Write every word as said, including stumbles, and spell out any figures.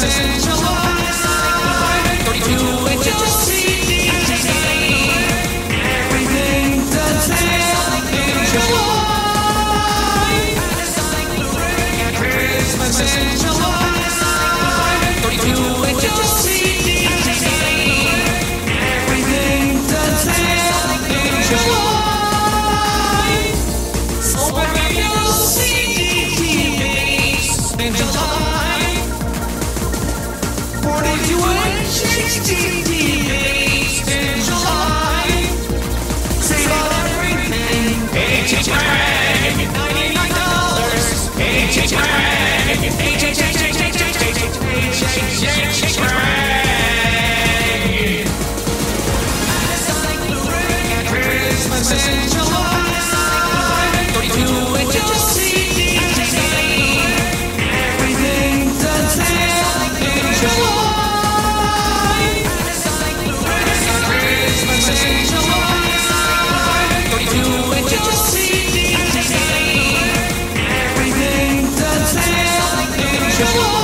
in July. thirty-two inches C D. Everything that's in July. Christmas in July. thirty-two inches C D. Everything that's in July. Open radio C D in July. forty-two inches T V in July. Save on everything. H H Greg, ninety-nine dollars. H H Greg, H H H H H H H H Greg. Christmas in July. thirty-two inches C D. Everything that's in July. Christmas in July. thirty-two inches C D. Everything that's in July.